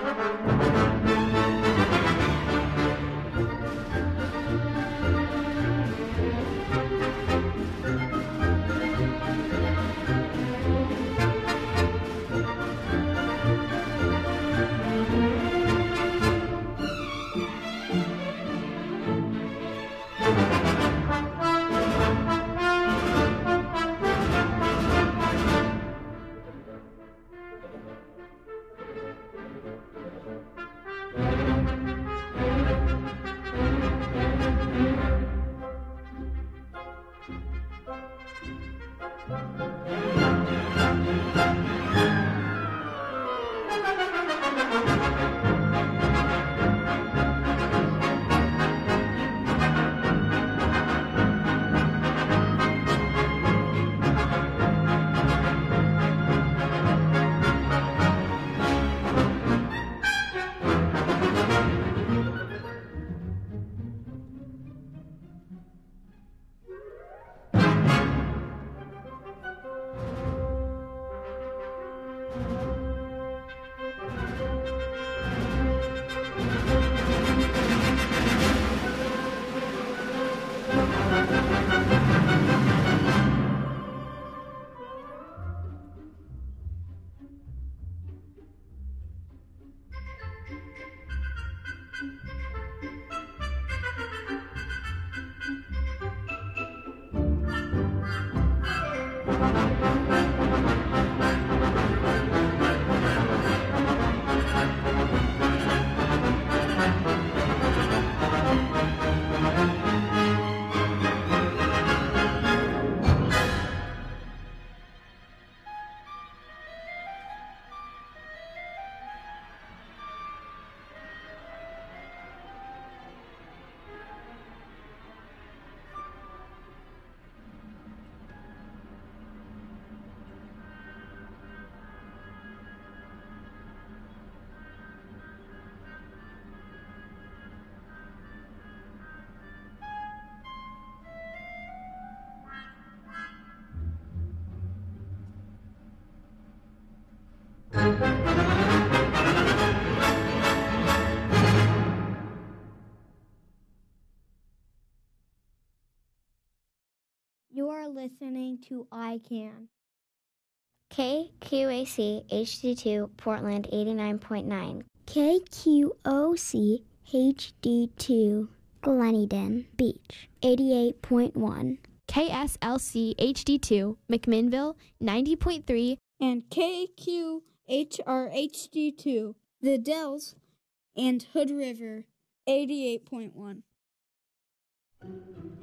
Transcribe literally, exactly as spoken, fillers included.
You are listening to I Can. K Q A C H D two Portland eighty-nine point nine. K Q O C H D two Gleneden Beach eighty-eight point one. K S L C H D two McMinnville ninety point three. And K Q H R H D two The Dells and Hood River eighty-eight point one.